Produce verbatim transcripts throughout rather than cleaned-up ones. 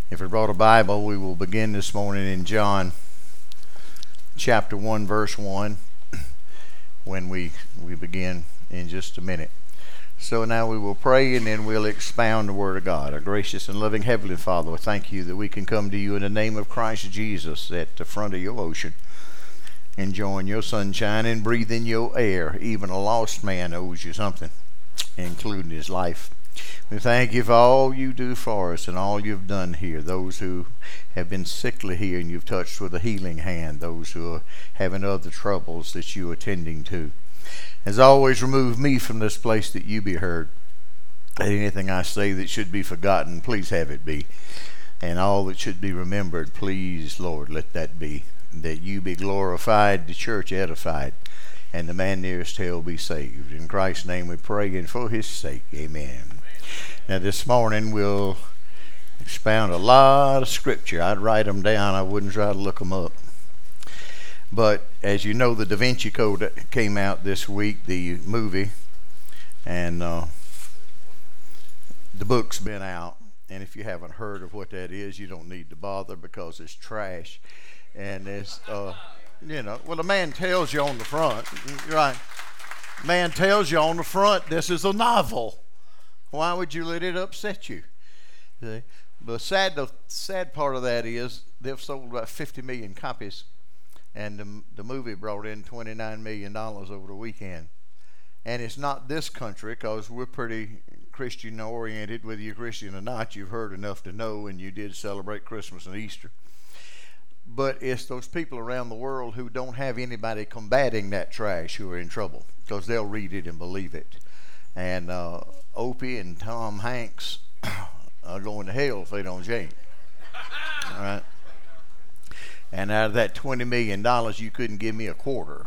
If we brought a Bible, we will begin this morning in John chapter one, verse one, when we, we begin in just a minute. So now we will pray and then we'll expound the Word of God. Our gracious and loving Heavenly Father, we thank you that we can come to you in the name of Christ Jesus at the front of your ocean, enjoying your sunshine and breathing your air. Even a lost man owes you something, including his life. We thank you for all you do for us and all you've done here. Those who have been sickly here and you've touched with a healing hand. Those who are having other troubles that you are tending to. As always, remove me from this place that you be heard. Anything I say that should be forgotten, please have it be. And all that should be remembered, please, Lord, let that be. That you be glorified, the church edified, and the man nearest hell be saved. In Christ's name we pray, and for his sake, amen. Now this morning we'll expound a lot of scripture. I'd write them down. I wouldn't try to look them up. But as you know, the Da Vinci Code came out this week, the movie, and uh, the book's been out. And if you haven't heard of what that is, you don't need to bother because it's trash. And it's, uh, you know, well, the man tells you on the front, right? Man tells you on the front, this is a novel. Why would you let it upset you? See? The sad, the sad part of that is they've sold about fifty million copies, and the, the movie brought in twenty-nine million dollars over the weekend. And it's not this country, because we're pretty Christian-oriented, whether you're Christian or not. You've heard enough to know, and you did celebrate Christmas and Easter. But it's those people around the world who don't have anybody combating that trash who are in trouble, because they'll read it and believe it. And uh, Opie and Tom Hanks are going to hell if they don't change. All right. And out of that twenty million dollars, you couldn't give me a quarter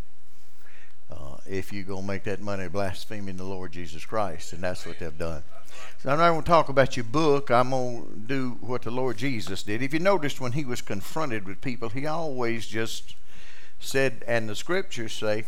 uh, if you're going to make that money blaspheming the Lord Jesus Christ. And that's what they've done. So I'm not going to talk about your book. I'm going to do what the Lord Jesus did. If you noticed, when he was confronted with people, he always just said, and the scriptures say,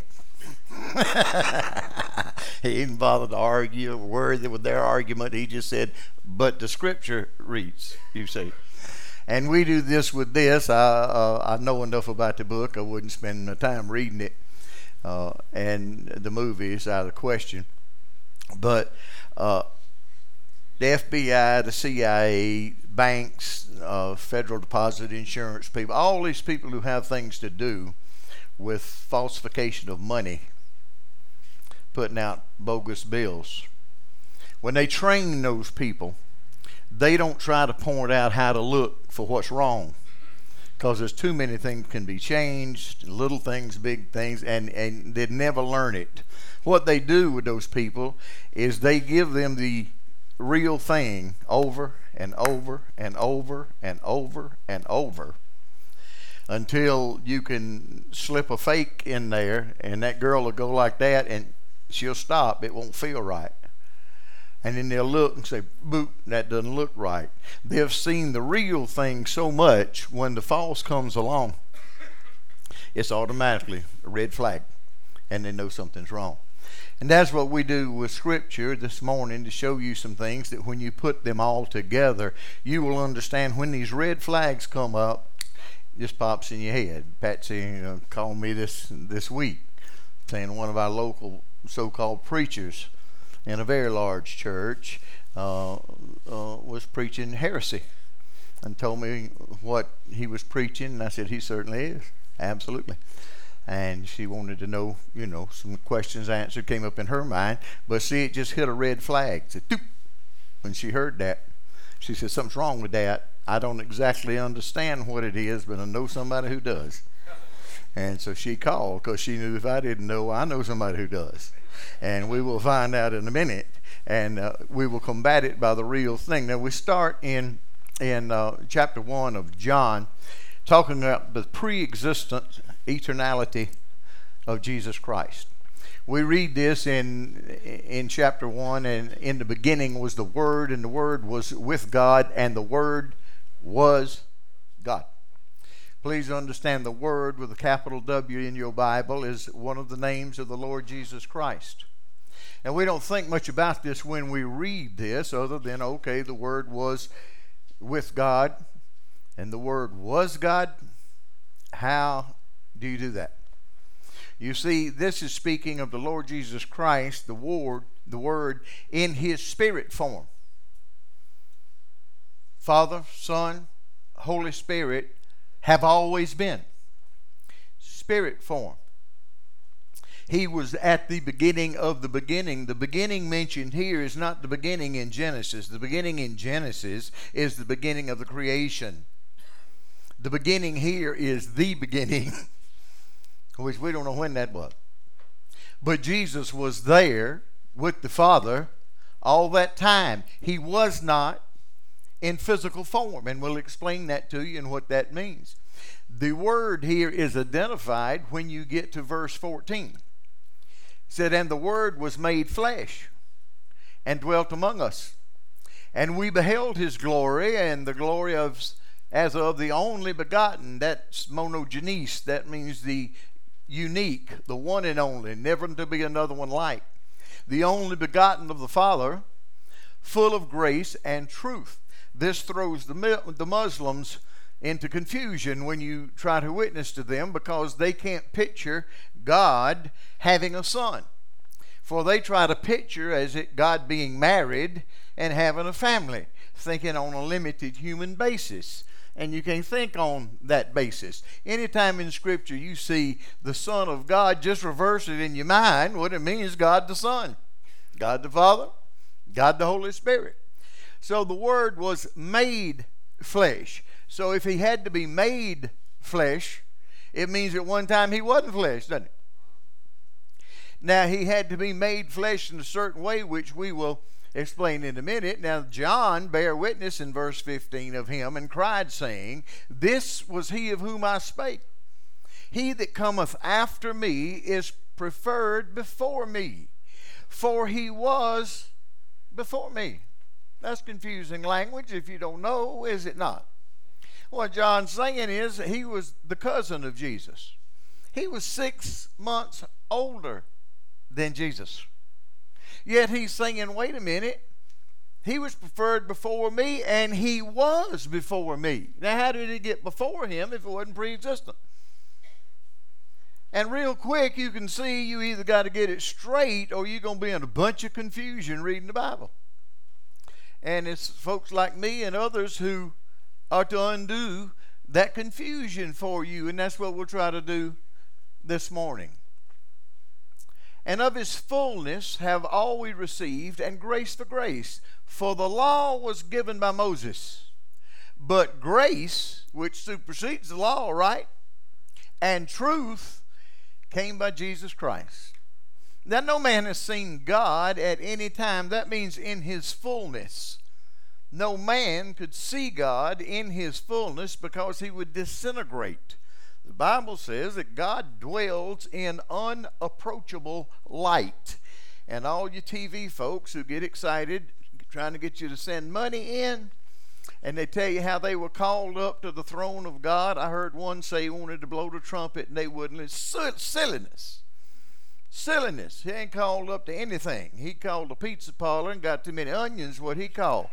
he didn't bother to argue a word with their argument. He just said, but the scripture reads, you see. And we do this with this. I, uh, I know enough about the book. I wouldn't spend my time reading it. Uh, and the movie is out of the question. But uh, the F B I, the C I A, banks, uh, Federal Deposit Insurance people, all these people who have things to do with falsification of money, putting out bogus bills. When they train those people, they don't try to point out how to look for what's wrong, because there's too many things can be changed, little things, big things, and, and they never learn it. What they do with those people is they give them the real thing over and over and over and over and over until you can slip a fake in there, and that girl will go like that and she'll stop. It won't feel right. And then they'll look and say, boop, that doesn't look right. They've seen the real thing so much, when the false comes along, it's automatically a red flag, and they know something's wrong. And that's what we do with Scripture this morning, to show you some things that when you put them all together, you will understand when these red flags come up. Just pops in your head. Patsy uh, called me this this week, saying one of our local so-called preachers in a very large church uh, uh, was preaching heresy, and told me what he was preaching, and I said, he certainly is, absolutely. And she wanted to know, you know, some questions answered came up in her mind, but see, it just hit a red flag. It said, doop. When she heard that, she said, something's wrong with that. I don't exactly understand what it is, but I know somebody who does. And so she called, because she knew if I didn't know, I know somebody who does. And we will find out in a minute, and uh, we will combat it by the real thing. Now we start in in uh, chapter one of John, talking about the pre-existent eternality of Jesus Christ. We read this in in chapter one, and in the beginning was the Word, and the Word was with God, and the Word was God. Please understand, the Word with a capital W in your Bible is one of the names of the Lord Jesus Christ. And we don't think much about this when we read this, other than, okay, the Word was with God and the Word was God, how do you do that? You see, this is speaking of the Lord Jesus Christ, the Word, the Word in His Spirit form. Father, Son, Holy Spirit have always been Spirit form. He was at the beginning of the beginning. The beginning mentioned here is not the beginning in Genesis. The beginning in Genesis is the beginning of the creation. The beginning here is the beginning, which we don't know when that was. But Jesus was there with the Father all that time. He was not in physical form, and we'll explain that to you and what that means. The Word here is identified when you get to verse fourteen. It said, and the Word was made flesh and dwelt among us. And we beheld His glory, and the glory of as of the only begotten. That's monogenes. That means the unique, the one and only, never to be another one like. The only begotten of the Father, full of grace and truth. This throws the, the Muslims into confusion when you try to witness to them, because they can't picture God having a son. For they try to picture as it God being married and having a family, thinking on a limited human basis. And you can't think on that basis. Anytime in Scripture you see the Son of God, just reverse it in your mind. What it means, God the Son, God the Father, God the Holy Spirit. So the Word was made flesh. So if He had to be made flesh, it means at one time He wasn't flesh, doesn't it? Now, He had to be made flesh in a certain way, which we will explain in a minute. Now, John bare witness in verse fifteen of Him, and cried, saying, this was He of whom I spake. He that cometh after me is preferred before me, for He was before me. That's confusing language if you don't know, is it not? What John's saying is He was the cousin of Jesus. He was six months older than Jesus. Yet He's saying, wait a minute, He was preferred before me, and He was before me. Now, how did He get before Him if it wasn't pre-existent? And real quick, you can see you either got to get it straight, or you're going to be in a bunch of confusion reading the Bible. And it's folks like me and others who are to undo that confusion for you, and that's what we'll try to do this morning. And of His fullness have all we received, and grace for grace. For the law was given by Moses, but grace, which supersedes the law, right, and truth came by Jesus Christ. Now, no man has seen God at any time. That means in His fullness. No man could see God in His fullness, because He would disintegrate. The Bible says that God dwells in unapproachable light. And all you T V folks who get excited trying to get you to send money in, and they tell you how they were called up to the throne of God. I heard one say he wanted to blow the trumpet and they wouldn't. It's silliness. Silliness. He ain't called up to anything. He called a pizza parlor and got too many onions, what he called.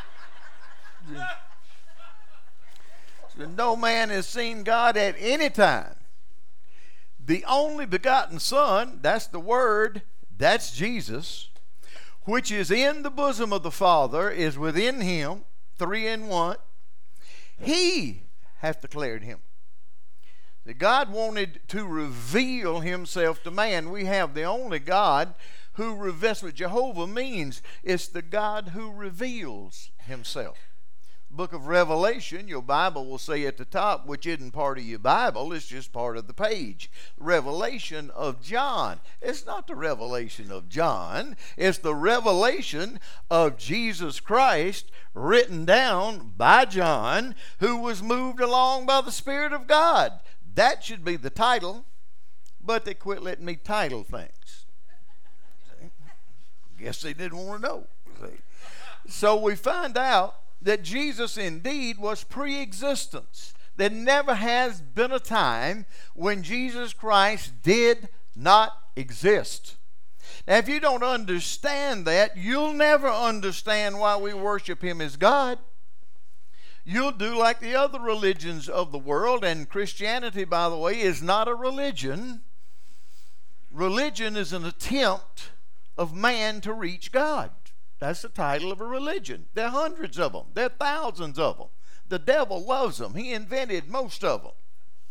So no man has seen God at any time. The only begotten Son, that's the Word, that's Jesus, which is in the bosom of the Father, is within Him, three in one. He hath declared Him. That God wanted to reveal Himself to man. We have the only God who reveals. That's what Jehovah means. It's the God who reveals Himself. Book of Revelation, your Bible will say at the top, which isn't part of your Bible, it's just part of the page. Revelation of John. It's not the revelation of John. It's the revelation of Jesus Christ written down by John, who was moved along by the Spirit of God. That should be the title, but they quit letting me title things. See? Guess they didn't want to know. See? So we find out that Jesus indeed was pre-existence. There never has been a time when Jesus Christ did not exist. Now, if you don't understand that, you'll never understand why we worship Him as God. you'll do like the other religions of the world. And Christianity, by the way, is not a religion. Religion is an attempt of man to reach God. That's the title of a religion. There are hundreds of them. There are thousands of them. The devil loves them. He invented most of them.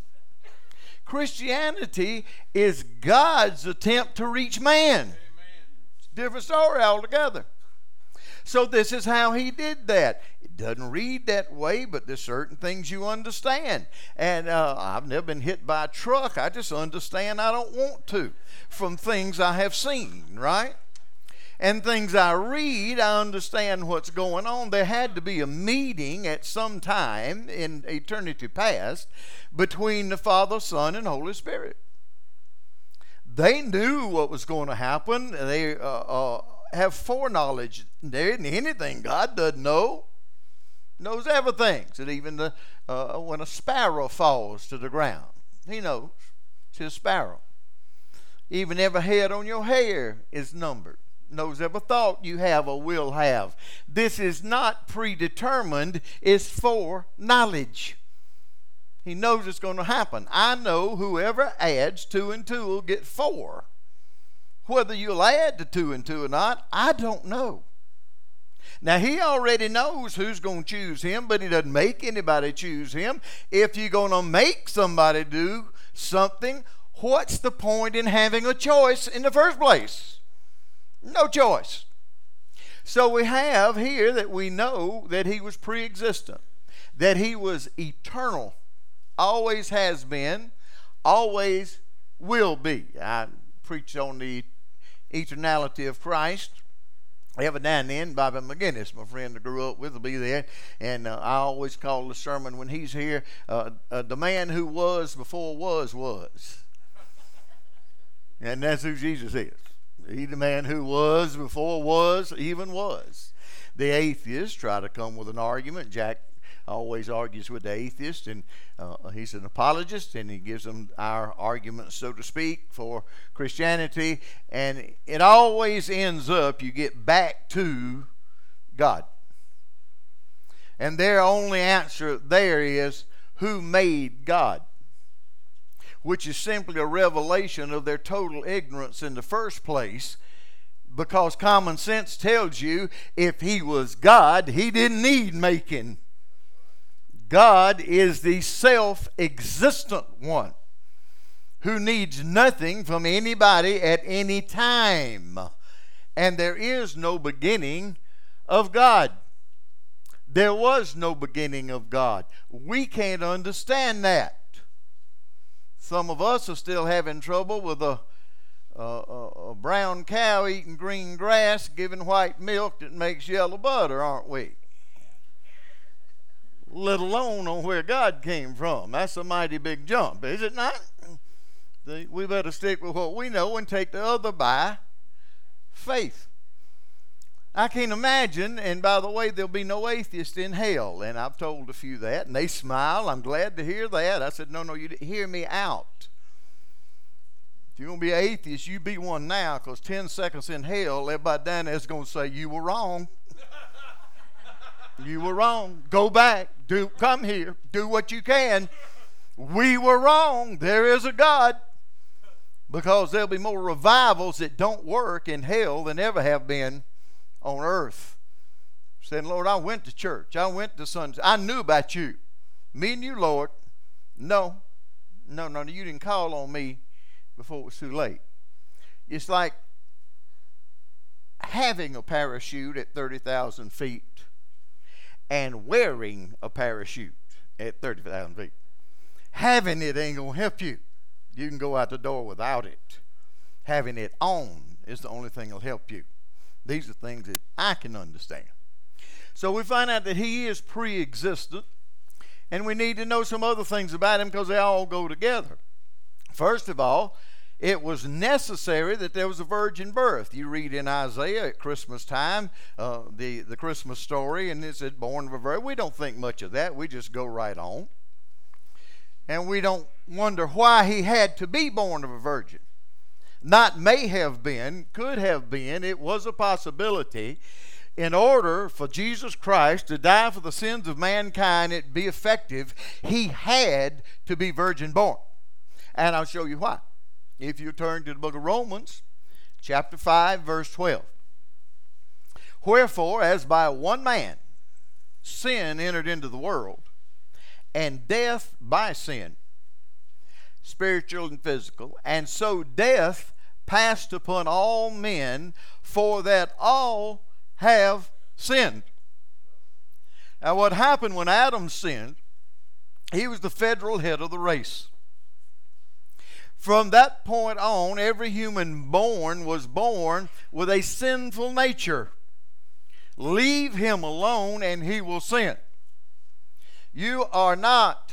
Christianity is God's attempt to reach man. Amen. It's a different story altogether. So this is how he did that. It doesn't read that way, but there's certain things you understand. And uh, I've never been hit by a truck. I just understand I don't want to from things I have seen, right? And things I read, I understand what's going on. There had to be a meeting at some time in eternity past between the Father, Son, and Holy Spirit. They knew what was going to happen. They uh, uh, have foreknowledge. There isn't anything God doesn't know. Knows everything. So even the, uh, when a sparrow falls to the ground, he knows. It's his sparrow. Even every hair on your hair is numbered. Knows every thought you have or will have. This is not predetermined. It's for knowledge. He knows it's going to happen. I know whoever adds two and two will get four. Whether you'll add the two and two or not, I don't know. Now, he already knows who's going to choose him, but he doesn't make anybody choose him. If you're going to make somebody do something, what's the point in having a choice in the first place? No choice. So we have here that we know that he was pre-existent, that he was eternal, always has been, always will be. I preached on the eternality of Christ every now and then. Bobby McGinnis, my friend I grew up with, will be there. And uh, I always call the sermon when he's here, uh, uh, the man who was before was was. And that's who Jesus is. He's the man who was before was, even was. The atheists try to come with an argument. Jack always argues with the atheist, and uh, he's an apologist, and he gives them our arguments, so to speak, for Christianity. And it always ends up, you get back to God. And their only answer there is, who made God? Which is simply a revelation of their total ignorance in the first place, because common sense tells you if he was God, he didn't need making. God is the self-existent one who needs nothing from anybody at any time. And there is no beginning of God. There was no beginning of God. We can't understand that. Some of us are still having trouble with a, a, a brown cow eating green grass, giving white milk that makes yellow butter, aren't we? Let alone on where God came from. That's a mighty big jump, is it not? We better stick with what we know and take the other by faith. I can't imagine, and by the way, there'll be no atheist in hell. And I've told a few that, and they smile. I'm glad to hear that. I said, no, no, you didn't hear me out. If you're going to be an atheist, you be one now, because ten seconds in hell, everybody down there is going to say, you were wrong. You were wrong. Go back. Do come here. Do what you can. We were wrong. There is a God. Because there'll be more revivals that don't work in hell than ever have been on earth. Saying, Lord, I went to church. I went to Sunday. I knew about you. Me and you, Lord. No. No, no, you didn't call on me before it was too late. It's like having a parachute at thirty thousand feet and wearing a parachute at thirty thousand feet. Having it ain't going to help you. You can go out the door without it. Having it on is the only thing that'll help you. These are things that I can understand. So we find out that he is pre-existent, and we need to know some other things about him because they all go together. First of all, it was necessary that there was a virgin birth. You read in Isaiah at Christmas time, uh, the, the Christmas story, and it said born of a virgin. We don't think much of that. We just go right on. And we don't wonder why he had to be born of a virgin. Not may have been, could have been. It was a possibility in order for Jesus Christ to die for the sins of mankind and be effective, he had to be virgin born. And I'll show you why. If you turn to the book of Romans, chapter five, verse twelve. Wherefore, as by one man sin entered into the world, and death by sin, spiritual and physical, and so death passed upon all men, for that all have sinned. Now, what happened when Adam sinned, he was the federal head of the race. From that point on, every human born was born with a sinful nature. Leave him alone and he will sin. You are not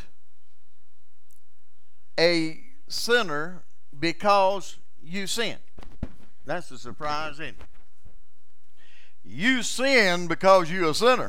a sinner because you sin. That's the surprise, isn't it? You sin because you're a sinner.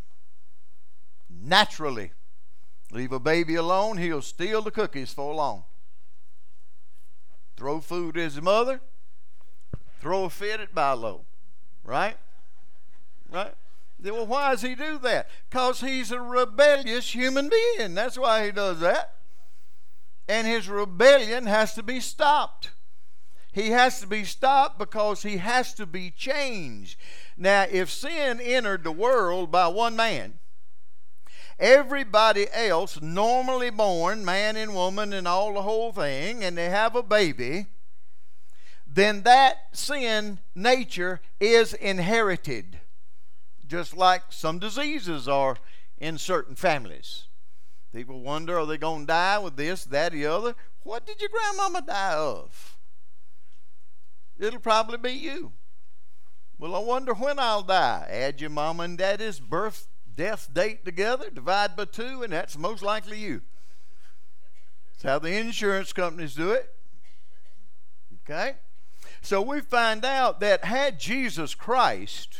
Naturally. Leave a baby alone, he'll steal the cookies for long. Throw food at his mother, throw a fit at Bilo. Right? Right? Well, why does he do that? Because he's a rebellious human being. That's why he does that. And his rebellion has to be stopped. He has to be stopped because he has to be changed. Now, if sin entered the world by one man, everybody else normally born, man and woman and all the whole thing, and they have a baby, then that sin nature is inherited. Just like some diseases are in certain families. People wonder, are they going to die with this, that, the other? What did your grandmama die of? It'll probably be you. Well, I wonder when I'll die. Add your mama and daddy's birth, death date together, divide by two, and that's most likely you. That's how the insurance companies do it. Okay? So we find out that had Jesus Christ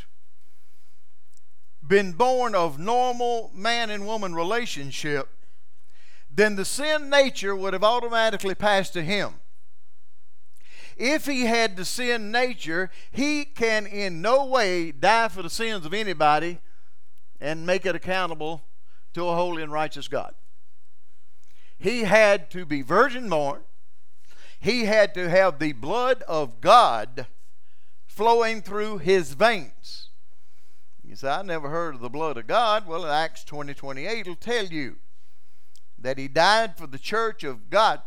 been born of normal man and woman relationship, then the sin nature would have automatically passed to him. If he had the sin nature, he can in no way die for the sins of anybody and make it accountable to a holy and righteous God. He had to be virgin born. He had to have the blood of God flowing through his veins. You say, I never heard of the blood of God. Well, in Acts twenty twenty-eight will tell you that he died for the church of God.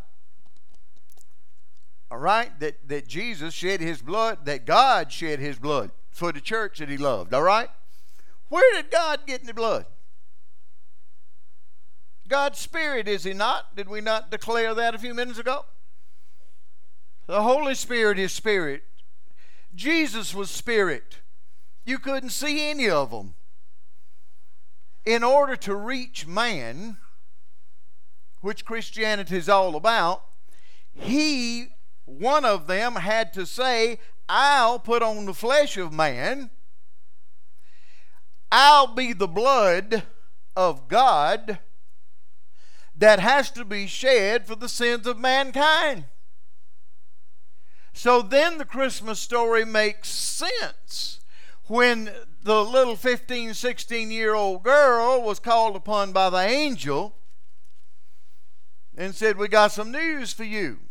All right? That, that Jesus shed his blood, that God shed his blood for the church that he loved. All right? Where did God get in the blood? God's Spirit, is he not? Did we not declare that a few minutes ago? The Holy Spirit is Spirit. Jesus was Spirit. You couldn't see any of them. In order to reach man, which Christianity is all about, he, one of them, had to say, I'll put on the flesh of man. I'll be the blood of God that has to be shed for the sins of mankind. So then the Christmas story makes sense. When the little fifteen, sixteen-year-old girl was called upon by the angel and said, we got some news for you.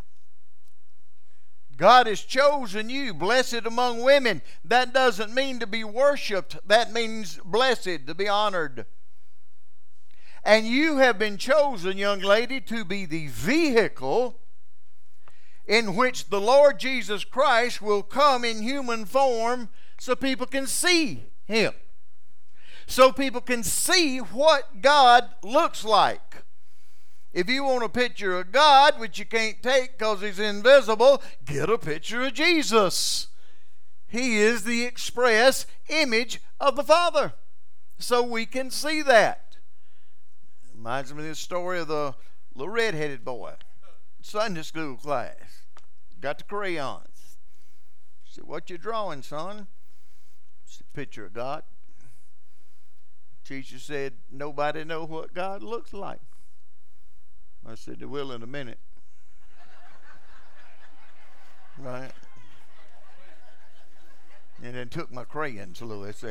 God has chosen you, blessed among women. That doesn't mean to be worshiped. That means blessed, to be honored. And you have been chosen, young lady, to be the vehicle in which the Lord Jesus Christ will come in human form so people can see him. So people can see what God looks like. If you want a picture of God, which you can't take because he's invisible, get a picture of Jesus. He is the express image of the Father. So we can see that. Reminds me of the story of the little red-headed boy. Sunday school class. Got the crayons. Said, what you drawing, son? It's a picture of God. Teacher said, nobody know what God looks like. I said, they will in a minute. Right? And then took my crayons, Louis.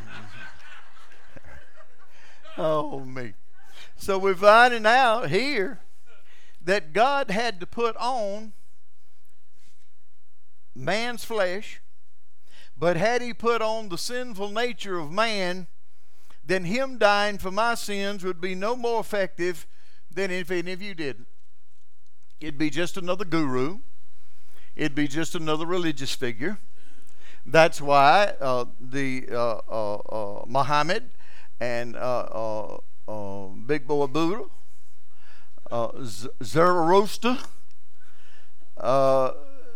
Oh, me. So we're finding out here that God had to put on man's flesh, but had he put on the sinful nature of man, then him dying for my sins would be no more effective than if any of you did. It'd be just another guru. It'd be just another religious figure. That's why uh, the uh, uh, uh, Muhammad and uh, uh, uh, Big Boy Buddha, uh, Z- Zoroaster, uh,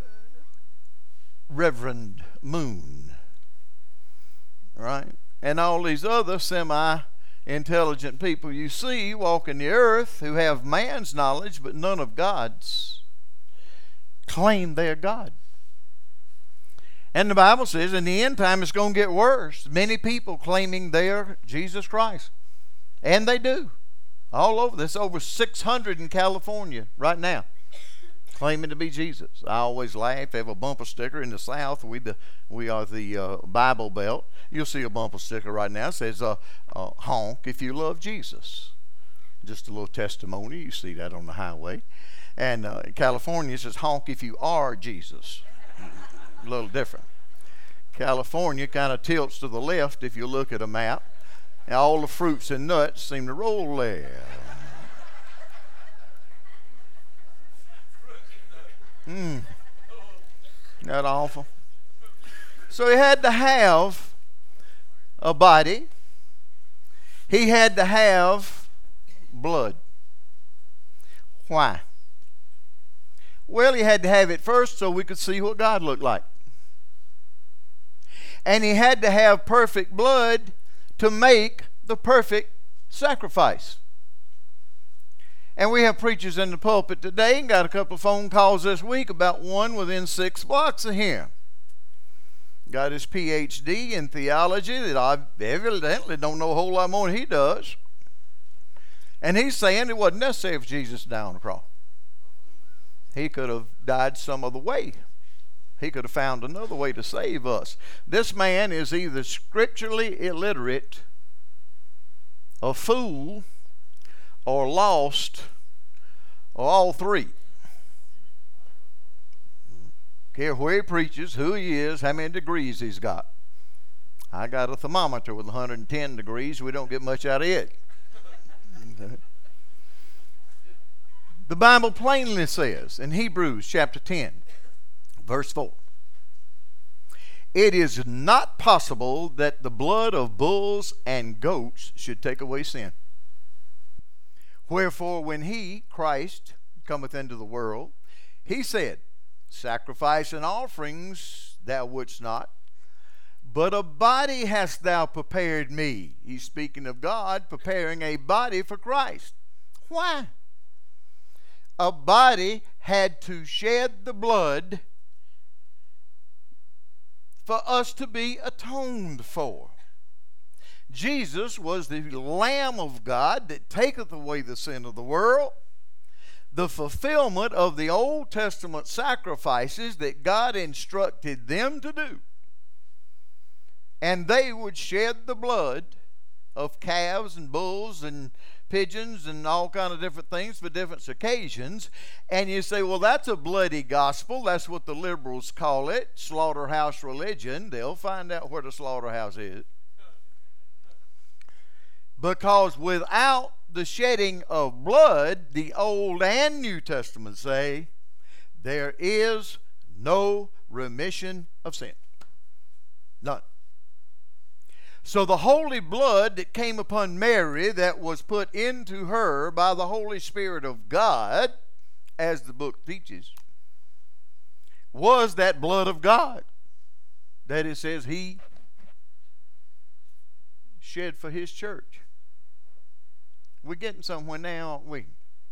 Reverend Moon, right? And all these other semi-intelligent people you see walking the earth who have man's knowledge but none of God's, claim they're God. And the Bible says in the end time it's going to get worse. Many people claiming they're Jesus Christ. And they do. All over. There's over six hundred in California right now claiming to be Jesus. I always laugh. They have a bumper sticker in the South. We the we are the uh, Bible Belt. You'll see a bumper sticker right now. It says, uh, uh, honk if you love Jesus. Just a little testimony. You see that on the highway. And uh, in California it says, honk if you are Jesus. A little different. California kind of tilts to the left if you look at a map. And all the fruits and nuts seem to roll there. Hmm. Isn't that awful? So he had to have a body. He had to have blood. Why? Well, he had to have it first so we could see what God looked like. And he had to have perfect blood to make the perfect sacrifice. And we have preachers in the pulpit today, and got a couple of phone calls this week about one within six blocks of here. Got his P H D in theology that I evidently don't know a whole lot more than he does. And he's saying it wasn't necessary for Jesus to die on the cross. He could have died some other way. He could have found another way to save us. This man is either scripturally illiterate, a fool, or lost, or all three. Care where he preaches, who he is, how many degrees he's got. I got a thermometer with one hundred ten degrees. We don't get much out of it. The Bible plainly says in Hebrews chapter ten, verse four, it is not possible that the blood of bulls and goats should take away sin. Wherefore, when he, Christ, cometh into the world, he said, sacrifice and offerings thou wouldst not, but a body hast thou prepared me. He's speaking of God preparing a body for Christ. Why? A body had to shed the blood for us to be atoned for. Jesus was the Lamb of God that taketh away the sin of the world, the fulfillment of the Old Testament sacrifices that God instructed them to do. And they would shed the blood of calves and bulls and pigeons and all kind of different things for different occasions. And you say, well, that's a bloody gospel. That's what the liberals call it, slaughterhouse religion. They'll find out where the slaughterhouse is. Because without the shedding of blood, the Old and New Testament say, there is no remission of sin. None. So the holy blood that came upon Mary, that was put into her by the Holy Spirit of God, as the book teaches, was that blood of God that it says he shed for his church. We're getting somewhere now, aren't we?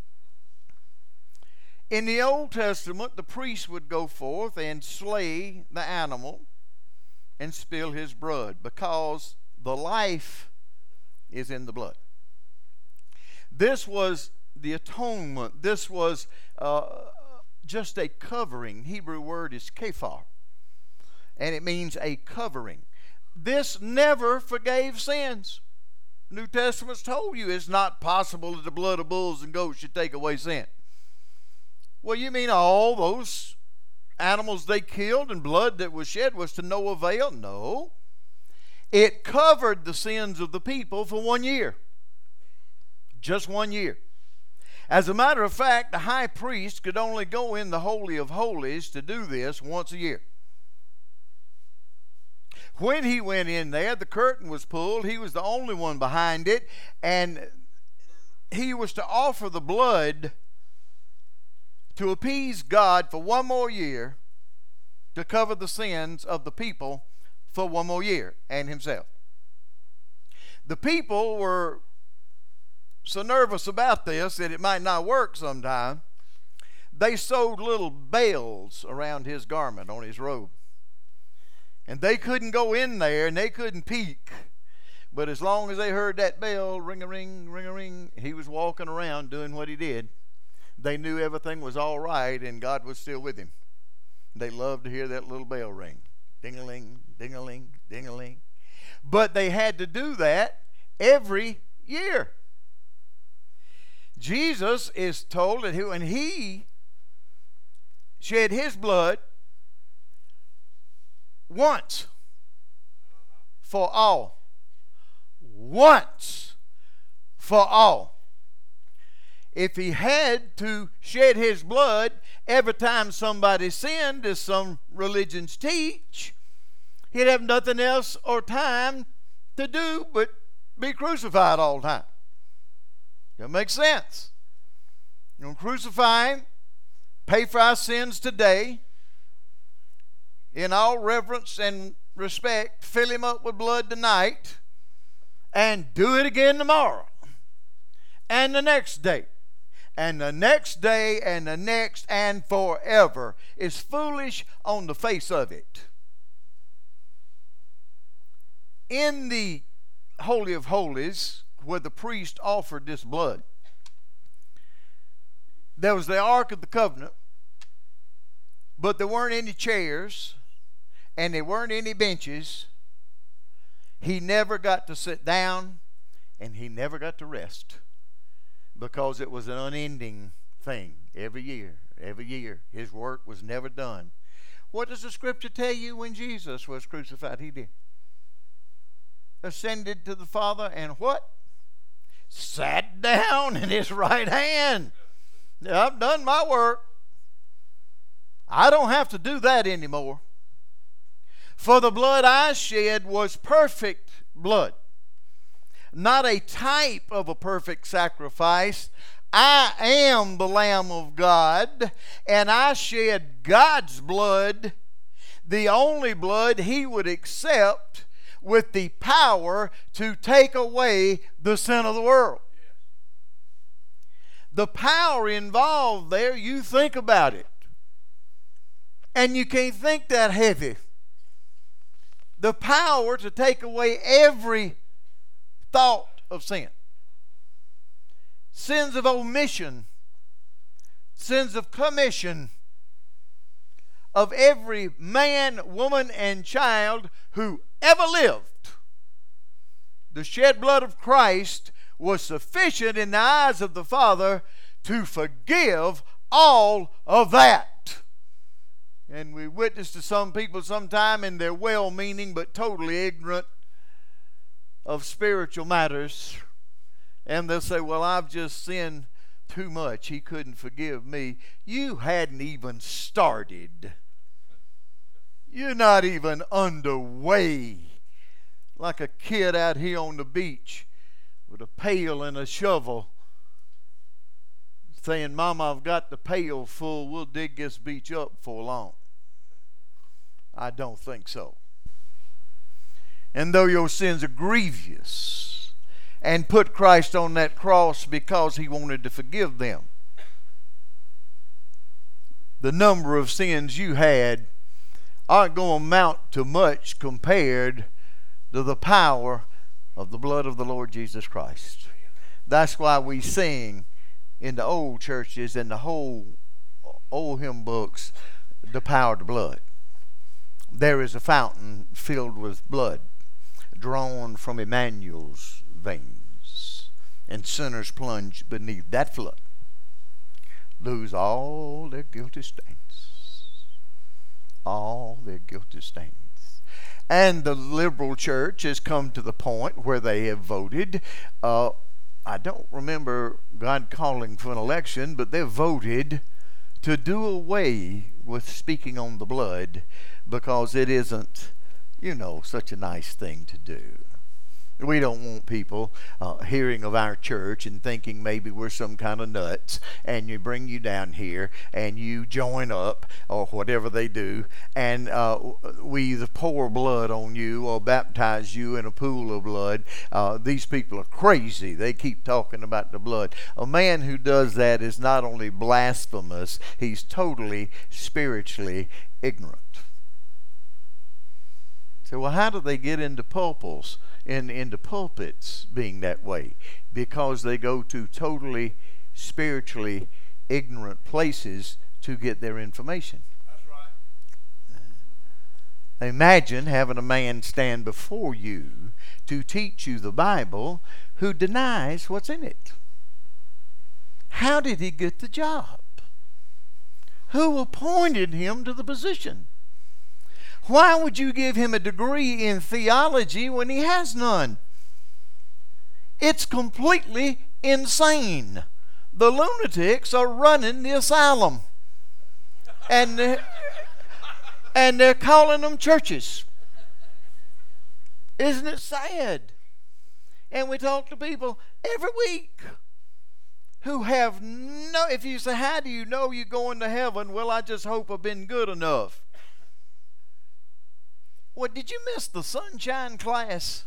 In the Old Testament, the priest would go forth and slay the animal and spill his blood, because the life is in the blood. This was the atonement. This was uh, just a covering. Hebrew word is kephar. and it means a covering. This never forgave sins. New Testament's told you it's not possible that the blood of bulls and goats should take away sin. Well, you mean all those animals they killed and blood that was shed was to no avail? No. It covered the sins of the people for one year. Just one year. As a matter of fact, the high priest could only go in the Holy of Holies to do this once a year. When he went in there, the curtain was pulled. He was the only one behind it, and he was to offer the blood to appease God for one more year, to cover the sins of the people for one more year, and himself. The people were so nervous about this that it might not work sometime. They sewed little bells around his garment on his robe. And they couldn't go in there and they couldn't peek. But as long as they heard that bell, ring-a-ring, ring-a-ring, he was walking around doing what he did. They knew everything was all right and God was still with him. They loved to hear that little bell ring. Ding-a-ling, ding-a-ling, ding-a-ling. But they had to do that every year. Jesus is told that when he shed his blood once for all. Once for all. If he had to shed his blood every time somebody sinned, as some religions teach, he'd have nothing else or time to do but be crucified all the time. That makes sense. You're going to crucify him, pay for our sins today, in all reverence and respect, fill him up with blood tonight, and do it again tomorrow, and the next day, and the next day, and the next, and forever is foolish on the face of it. In the Holy of Holies, where the priest offered this blood, there was the Ark of the Covenant, but there weren't any chairs, and there weren't any benches. He never got to sit down, and he never got to rest, because it was an unending thing every year, every year. His work was never done. What does the scripture tell you when Jesus was crucified? He did. Ascended to the Father and what? Sat down in his right hand. I've done my work. I don't have to do that anymore. For the blood I shed was perfect blood, not a type of a perfect sacrifice. I am the Lamb of God, and I shed God's blood, the only blood he would accept, with the power to take away the sin of the world. The power involved there, you think about it, and you can't think that heavy. The power to take away every thought of sin. Sins of omission, sins of commission, of every man, woman, and child who ever lived. The shed blood of Christ was sufficient in the eyes of the Father to forgive all of that. And we witness to some people sometime in their well-meaning but totally ignorant of spiritual matters. And they'll say, well, I've just sinned too much. He couldn't forgive me. You hadn't even started. You're not even underway. Like a kid out here on the beach with a pail and a shovel saying, Mama, I've got the pail full. We'll dig this beach up for long. I don't think so. And though your sins are grievous, and put Christ on that cross because he wanted to forgive them, the number of sins you had aren't going to amount to much compared to the power of the blood of the Lord Jesus Christ. That's why we sing in the old churches and the whole old hymn books, the power of the blood. there is a fountain filled with blood drawn from Emmanuel's veins, and sinners plunge beneath that flood lose all their guilty stains. All their guilty stains. And the liberal church has come to the point where they have voted. Uh, I don't remember God calling for an election, but they've voted to do away with speaking on the blood because it isn't, you know, such a nice thing to do. We don't want people uh, hearing of our church and thinking maybe we're some kind of nuts, and you bring you down here and you join up or whatever they do, and uh, we either pour blood on you or baptize you in a pool of blood. Uh, these people are crazy. They keep talking about the blood. A man who does that is not only blasphemous, he's totally spiritually ignorant. So, well, how do they get into pulpits? In, into pulpits being that way? Because they go to totally spiritually ignorant places to get their information. That's right. Imagine having a man stand before you to teach you the Bible who denies what's in it. How did he get the job? Who appointed him to the position? Why would you give him a degree in theology when he has none? It's completely insane. The lunatics are running the asylum. And they're, and they're calling them churches. Isn't it sad? And we talk to people every week who have no... If you say, how do you know you're going to heaven? Well, I just hope I've been good enough. Well, did you miss the sunshine class?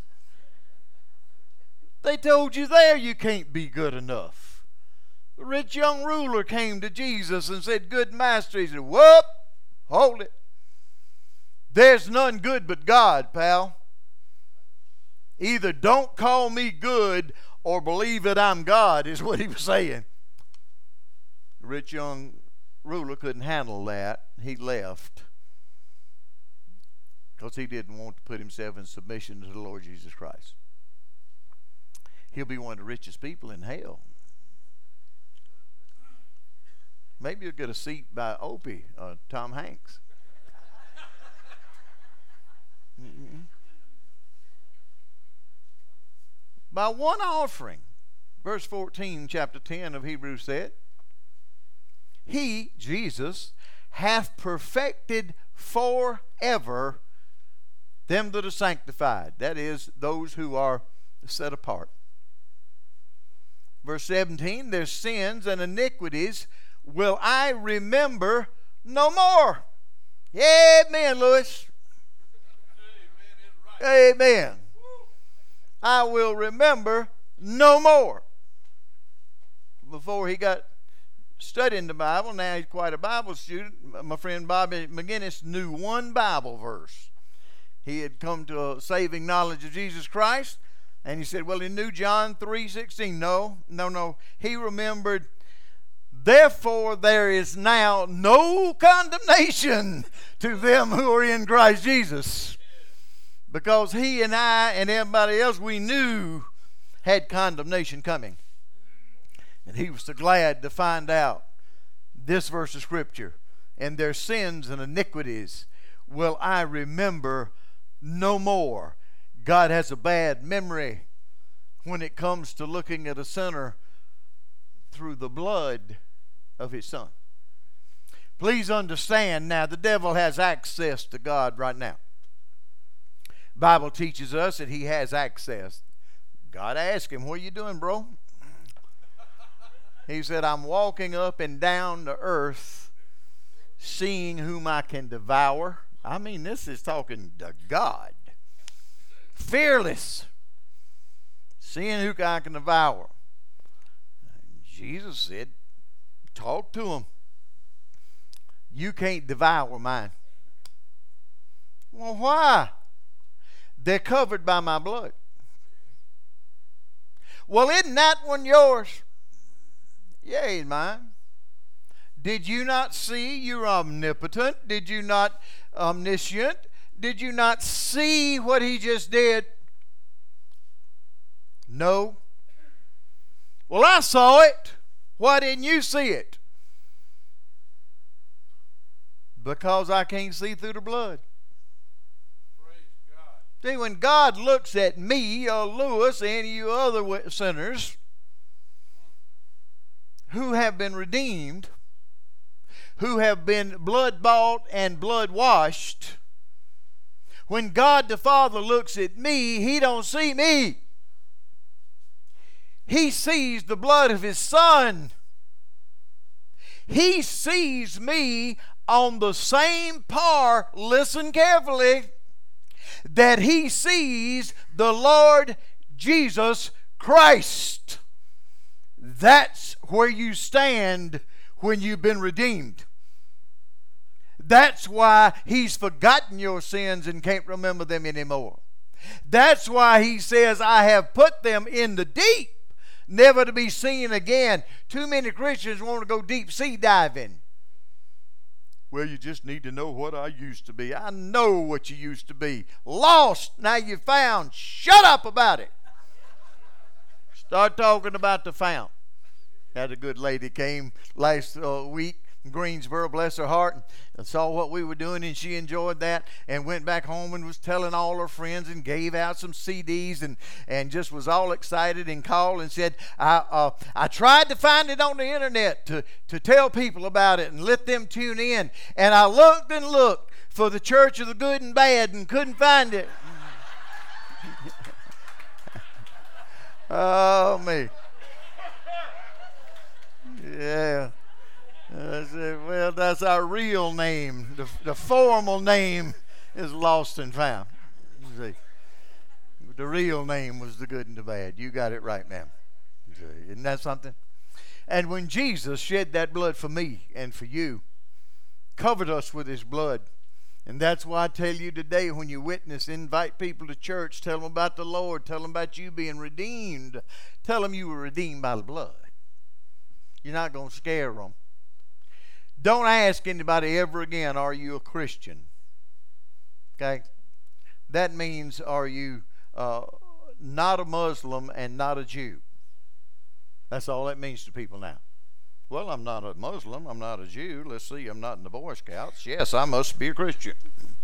They told you there you can't be good enough. The rich young ruler came to Jesus and said, "Good master." He said, "Whoop, hold it. There's none good but God, pal. Either don't call me good or believe that I'm God," is what he was saying. The rich young ruler couldn't handle that. He left. Because he didn't want to put himself in submission to the Lord Jesus Christ. He'll be one of the richest people in hell. Maybe you'll get a seat by Opie or Tom Hanks. Mm-mm. By one offering, verse fourteen, chapter ten of Hebrews said, "He," Jesus, "hath perfected forever them that are sanctified," that is, those who are set apart. Verse seventeen, "Their sins and iniquities will I remember no more." Amen, Lewis. Amen. Right. Amen. I will remember no more. Before he got studying the Bible, now he's quite a Bible student. My friend Bobby McGinnis knew one Bible verse. He had come to a saving knowledge of Jesus Christ, and he said, well, he knew John three sixteen. No, no, no. He remembered, "Therefore there is now no condemnation to them who are in Christ Jesus." Because he and I and everybody else we knew had condemnation coming. And he was so glad to find out this verse of Scripture. "And their sins and iniquities will I remember no more." God has a bad memory when it comes to looking at a sinner through the blood of his Son. Please understand now, the devil has access to God right now. Bible teaches us that he has access. God asked him, "What are you doing, bro?" He said, "I'm walking up and down the earth, seeing whom I can devour." I mean, this is talking to God. Fearless. Seeing who I can devour. And Jesus said, talk to him. "You can't devour mine." Well, why? "They're covered by my blood." Well, isn't that one yours? Yeah, it's mine. "Did you not see you're omnipotent? Did you not omniscient? Did you not see what he just did? No. Well, I saw it. Why didn't you see it? Because I can't see through the blood. See, when God looks at me or Lewis, any of you other sinners who have been redeemed, who have been blood bought and blood washed, when God the Father looks at me, he don't see me. He sees the blood of his Son. He sees me on the same par, listen carefully, that he sees the Lord Jesus Christ. That's where you stand when you've been redeemed. That's why he's forgotten your sins and can't remember them anymore. That's why he says, I have put them in the deep, never to be seen again. Too many Christians want to go deep sea diving. Well, you just need to know what I used to be. I know what you used to be. Lost, now you found. Shut up about it. Start talking about the found. Had a good lady came last uh, week in Greensboro, bless her heart, and saw what we were doing, and she enjoyed that, and went back home and was telling all her friends and gave out some C Ds, and, and just was all excited and called and said, I, uh, I tried to find it on the internet to, to tell people about it and let them tune in, and I looked and looked for the Church of the Good and Bad and couldn't find it. Oh, me. Yeah. I said, well, that's our real name. The, the formal name is Lost and Found. You see, the real name was the Good and the Bad. You got it right, ma'am. Isn't that something? And when Jesus shed that blood for me and for you, covered us with his blood, and that's why I tell you today, when you witness, invite people to church, tell them about the Lord, tell them about you being redeemed, tell them you were redeemed by the blood. You're not going to scare them. Don't ask anybody ever again, are you a Christian? Okay? That means, are you uh, not a Muslim and not a Jew? That's all that means to people now. Well, I'm not a Muslim, I'm not a Jew. Let's see, I'm not in the Boy Scouts. Yes, I must be a Christian.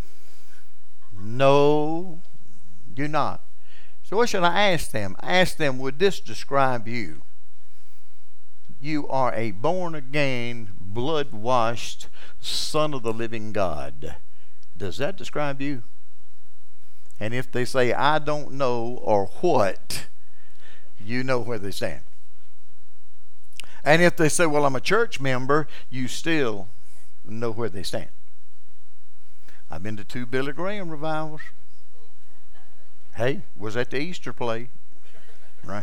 No, you're not. So what should I ask them? Ask them, would this describe you? You are a born-again, blood-washed Son of the living God. Does that describe you? And if they say, I don't know, or what, you know where they stand. And if they say, well, I'm a church member, you still know where they stand. I've been to two Billy Graham revivals. Hey, was at the Easter play, right?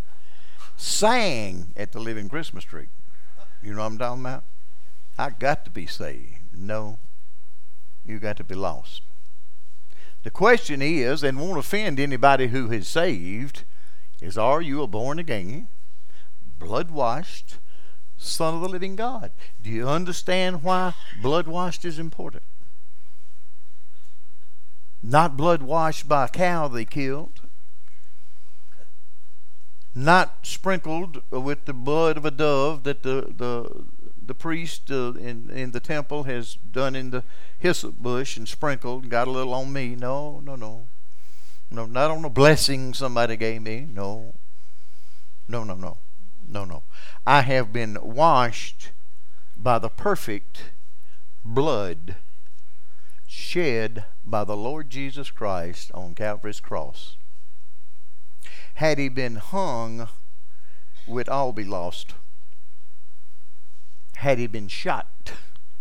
Sang at the Living Christmas Tree. You know what I'm talking about? I got to be saved. No, you got to be lost. The question is, and won't offend anybody who is saved, is, are you a born again, blood washed Son of the living God? Do you understand why blood washed is important? Not blood washed by a cow they killed, not sprinkled with the blood of a dove that the the, the priest uh, in, in the temple has done in the hyssop bush and sprinkled and got a little on me. No, no, no. No, not on the blessing somebody gave me. No. No, no, no. No, no. I have been washed by the perfect blood shed by the Lord Jesus Christ on Calvary's cross. Had he been hung, we'd all be lost. Had he been shot,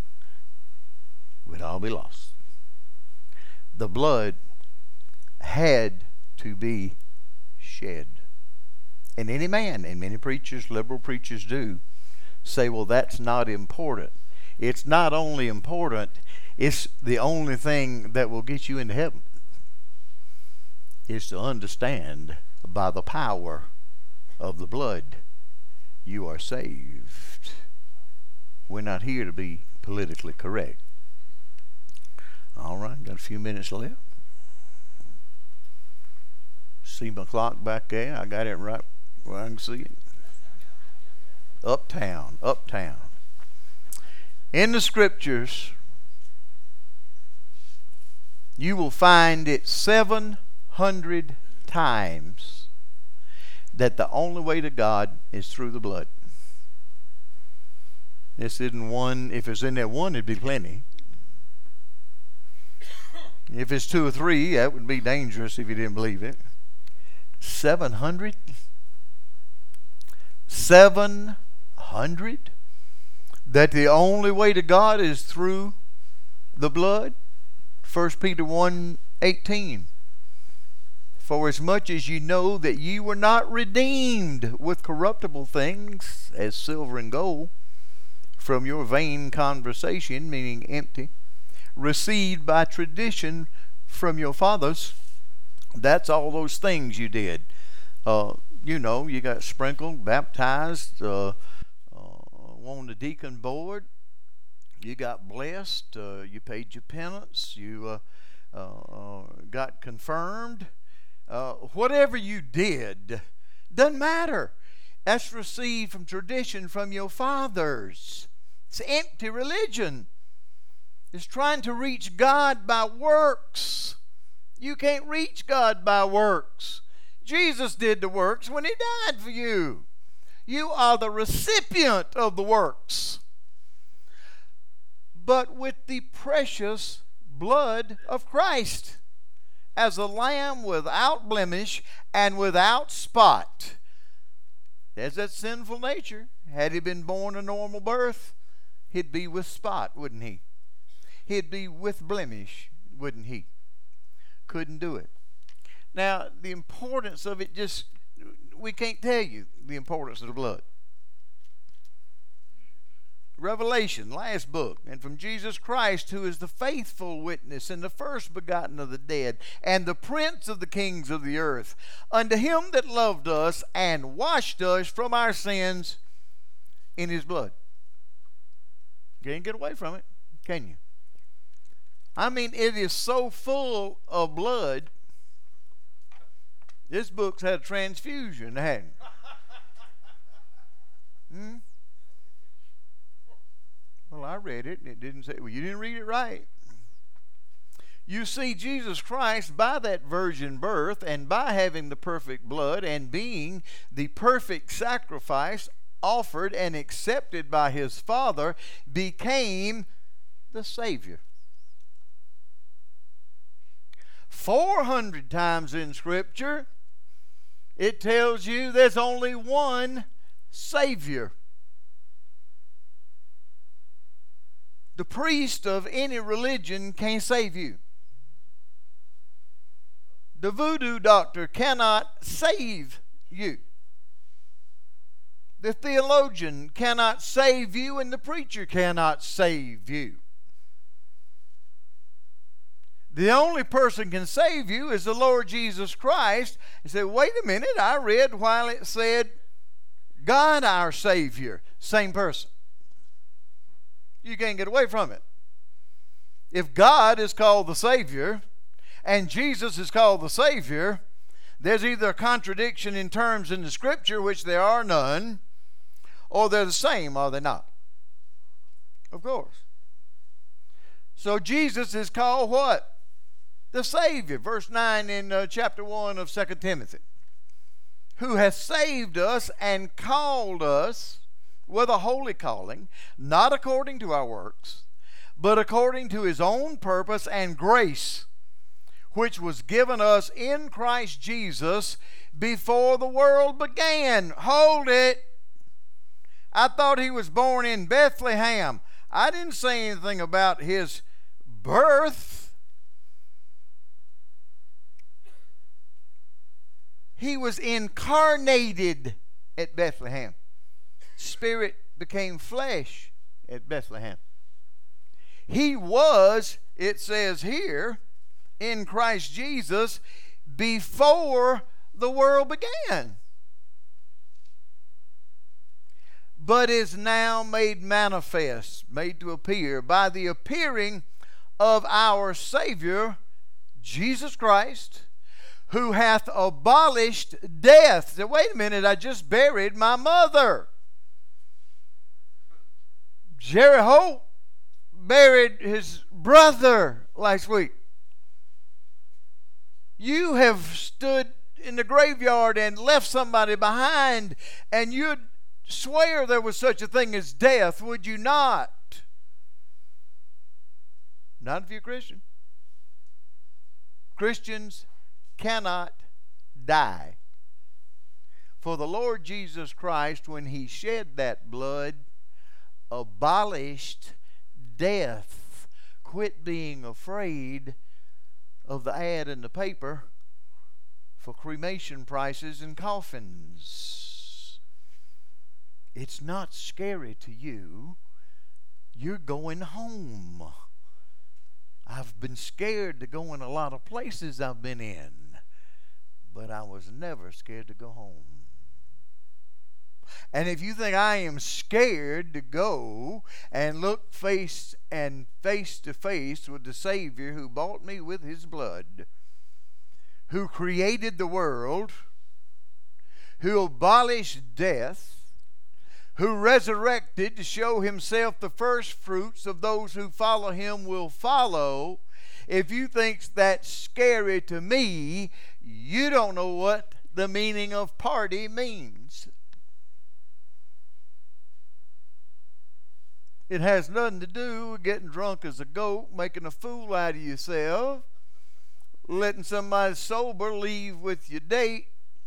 we'd all be lost. The blood had to be shed. And any man, and many preachers, liberal preachers do, say, well, that's not important. It's not only important, it's the only thing that will get you into heaven, is to understand by the power of the blood you are saved. We're not here to be politically correct. All right, got a few minutes left. See my clock back there? I got it right where I can see it. Uptown, uptown. In the scriptures, you will find it seven hundred times that the only way to God is through the blood. This isn't one. If it's in there one, it'd be plenty. If it's two or three, that would be dangerous if you didn't believe it. Seven hundred? Seven hundred? That the only way to God is through the blood? First Peter one eighteen. For as much as you know that ye were not redeemed with corruptible things, as silver and gold, from your vain conversation, meaning empty, received by tradition from your fathers. That's all those things you did. Uh, you know, you got sprinkled, baptized, uh, uh, on the deacon board. You got blessed. Uh, you paid your penance. You uh, uh, got confirmed. Uh, whatever you did, doesn't matter. That's received from tradition from your fathers. It's empty religion. It's trying to reach God by works. You can't reach God by works. Jesus did the works when he died for you. You are the recipient of the works. But with the precious blood of Christ, as a lamb without blemish and without spot. There's that sinful nature. Had he been born a normal birth, he'd be with spot, wouldn't he? He'd be with blemish, wouldn't he? Couldn't do it. Now, the importance of it just, we can't tell you the importance of the blood. Revelation, last book, and from Jesus Christ, who is the faithful witness and the first begotten of the dead, and the prince of the kings of the earth, unto him that loved us and washed us from our sins in his blood. You can't get away from it, can you? I mean, it is so full of blood. This book's had a transfusion, hasn't it? Hmm? Well, I read it, and it didn't say, well, you didn't read it right. You see, Jesus Christ, by that virgin birth, and by having the perfect blood, and being the perfect sacrifice offered and accepted by his Father, became the Savior. four hundred times in Scripture, it tells you there's only one Savior. The priest of any religion can't save you. The voodoo doctor cannot save you. The theologian cannot save you, and the preacher cannot save you. The only person can save you is the Lord Jesus Christ. You say, wait a minute, I read while it said God our Savior. Same person. You can't get away from it. If God is called the Savior and Jesus is called the Savior, there's either a contradiction in terms in the Scripture, which there are none, or they're the same, are they not? Of course. So Jesus is called what? The Savior. Verse nine in uh, chapter one of Second Timothy. Who hath saved us and called us with a holy calling, not according to our works, but according to his own purpose and grace, which was given us in Christ Jesus before the world began. Hold it. I thought he was born in Bethlehem. I didn't say anything about his birth. He was incarnated at Bethlehem. Spirit became flesh at Bethlehem. He was, it says here, in Christ Jesus before the world began, but is now made manifest, made to appear, by the appearing of our Savior, Jesus Christ, who hath abolished death. So wait a minute, I just buried my mother. Jerry Holt buried his brother last week. You have stood in the graveyard and left somebody behind, and you'd swear there was such a thing as death, would you not? Not if you're a Christian. Christians cannot die. For the Lord Jesus Christ, when he shed that blood, abolished death. Quit being afraid of the ad in the paper for cremation prices and coffins. It's not scary to you. You're going home. I've been scared to go in a lot of places I've been in, but I was never scared to go home. And if you think I am scared to go and look face and face to face with the Savior who bought me with his blood, who created the world, who abolished death, who resurrected to show himself the first fruits of those who follow him will follow, if you think that's scary to me, you don't know what the meaning of party means. It has nothing to do with getting drunk as a goat, making a fool out of yourself, letting somebody sober leave with your date,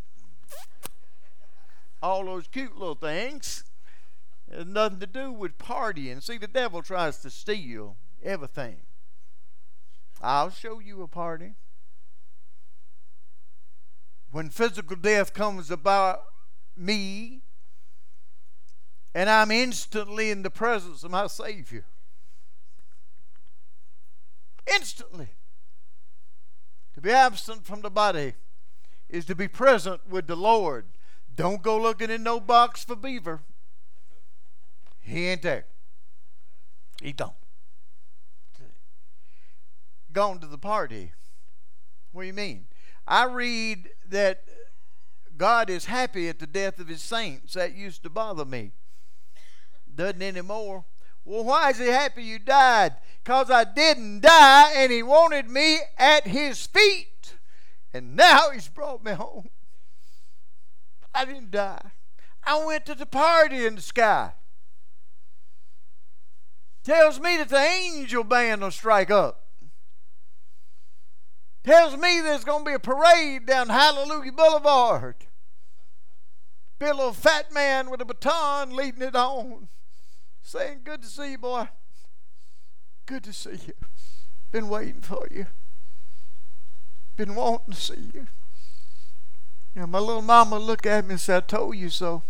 all those cute little things. It has nothing to do with partying. See, the devil tries to steal everything. I'll show you a party. When physical death comes about me, and I'm instantly in the presence of my Savior. Instantly. To be absent from the body is to be present with the Lord. Don't go looking in no box for beaver. He ain't there. He don't. Gone to the party. What do you mean? I read that God is happy at the death of his saints. That used to bother me. Doesn't anymore. Well, why is he happy you died? Because I didn't die, and he wanted me at his feet. And now he's brought me home. I didn't die. I went to the party in the sky. Tells me that the angel band will strike up. Tells me there's going to be a parade down Hallelujah Boulevard. Be a little fat man with a baton leading it on, saying, good to see you, boy. Good to see you. Been waiting for you. Been wanting to see you. You know, my little mama looked at me and said, I told you so.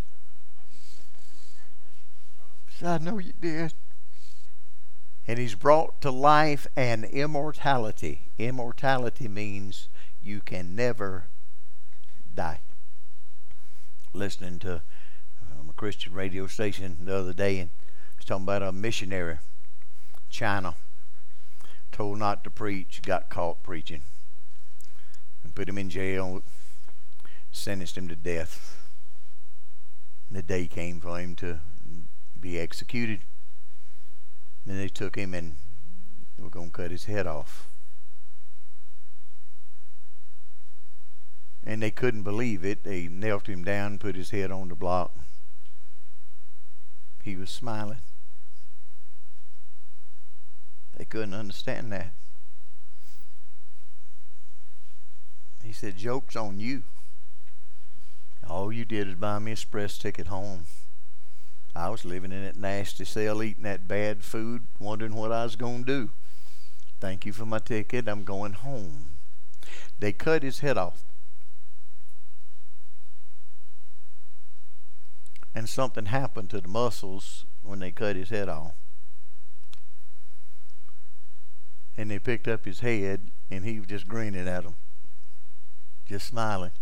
I said, I know you did. And he's brought to life and immortality. Immortality means you can never die. Listening to um, a Christian radio station the other day, and was talking about a missionary, China, told not to preach, got caught preaching, and put him in jail, sentenced him to death. The day came for him to be executed. Then they took him and they were going to cut his head off. And they couldn't believe it. They knelt him down, put his head on the block. He was smiling. They couldn't understand that. He said, joke's on you. All you did is buy me a express ticket home. I was living in that nasty cell, eating that bad food, wondering what I was going to do. Thank you for my ticket. I'm going home. They cut his head off. And something happened to the muscles when they cut his head off. And they picked up his head, and he was just grinning at them, just smiling.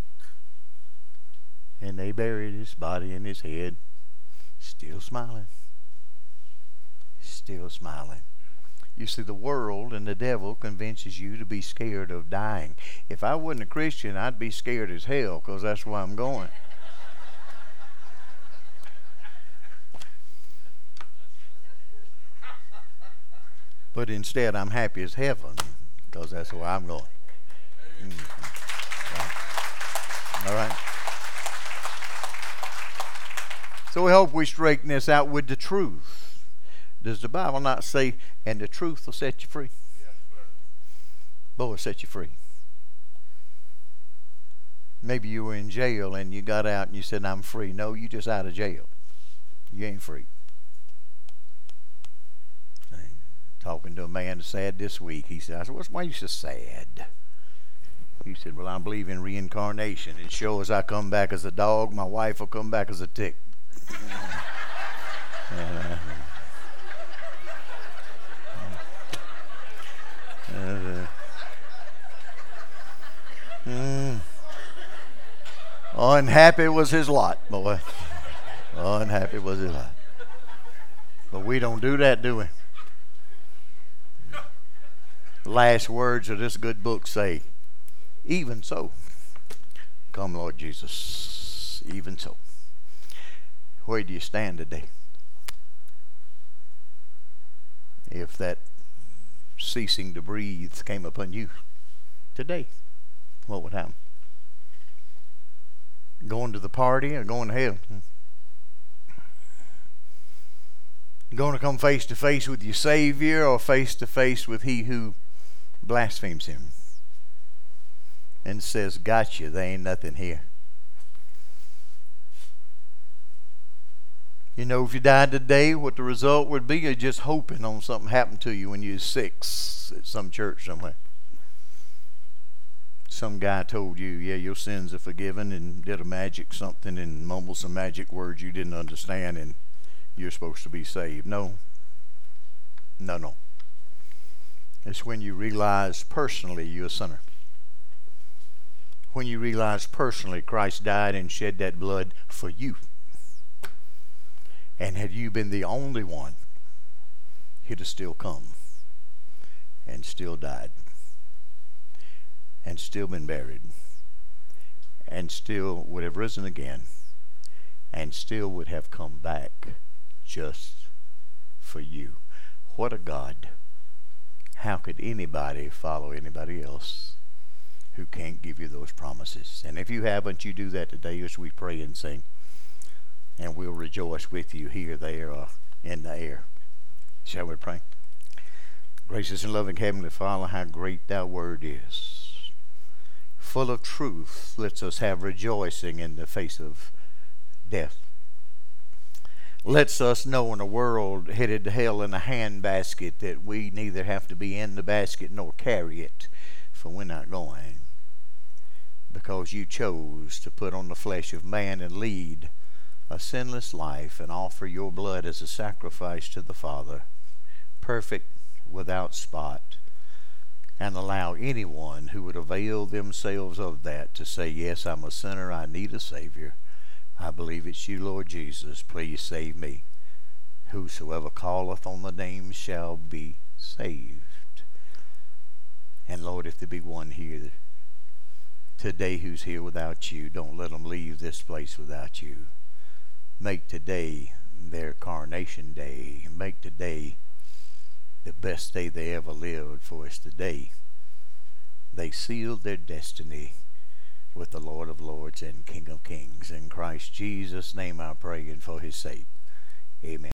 And they buried his body and his head, still smiling, still smiling. You see, the world and the devil convinces you to be scared of dying. If I wasn't a Christian, I'd be scared as hell, because that's where I'm going. But instead, I'm happy as heaven, because that's where I'm going. Mm-hmm. All right. So we hope we straighten this out with the truth. Does the Bible not say, and the truth will set you free? Yes, sir. Boy, it'll set you free. Maybe you were in jail and you got out and you said, I'm free. No, you just out of jail. You ain't free. Talking to a man sad this week. He said, I said, what's why you so sad? He said, well, I believe in reincarnation. It shows I come back as a dog, my wife will come back as a tick. uh, Uh, mm, unhappy was his lot, boy. Unhappy was his lot. But we don't do that, do we? The last words of this good book say, even so, come Lord Jesus, even so. Where do you stand today? If that ceasing to breathe came upon you today, what would happen? Going to the party or going to hell? Going to come face to face with your Savior or face to face with he who blasphemes him and says, gotcha, there ain't nothing here? You know, if you died today, what the result would be, you're just hoping on something happened to you when you was six at some church somewhere. Some guy told you, yeah, your sins are forgiven, and did a magic something and mumbled some magic words you didn't understand, and you're supposed to be saved. No. No, no. It's when you realize personally you're a sinner. When you realize personally Christ died and shed that blood for you. And had you been the only one, he'd have still come and still died and still been buried and still would have risen again and still would have come back just for you. What a God. How could anybody follow anybody else who can't give you those promises? And if you haven't, you do that today as we pray and sing. And we'll rejoice with you here, there, or in the air. Shall we pray? Gracious and loving Heavenly Father, how great thy word is. Full of truth, lets us have rejoicing in the face of death. Lets us know in a world headed to hell in a handbasket that we neither have to be in the basket nor carry it, for we're not going. Because you chose to put on the flesh of man and lead a sinless life and offer your blood as a sacrifice to the Father, perfect, without spot, and allow anyone who would avail themselves of that to say, yes, I'm a sinner, I need a Savior, I believe it's you, Lord Jesus, please save me. Whosoever calleth on the name shall be saved. And Lord, if there be one here today who's here without you, don't let them leave this place without you. Make today their coronation day. Make today the best day they ever lived, for it's today they sealed their destiny with the Lord of Lords and King of Kings. In Christ Jesus' name I pray, and for his sake. Amen.